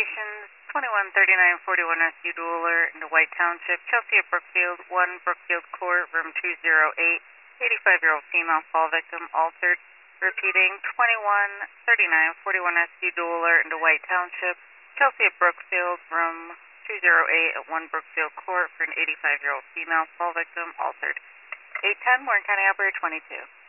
Citations 213941 SU dual alert into White Township, Chelsea at Brookfield, 1 Brookfield Court, room 208, 85-year-old female fall victim altered. Repeating 213941 SU dual alert into White Township, Chelsea at Brookfield, room 208 at 1 Brookfield Court for an 85-year-old female fall victim altered. 810, Warren County Operator 22.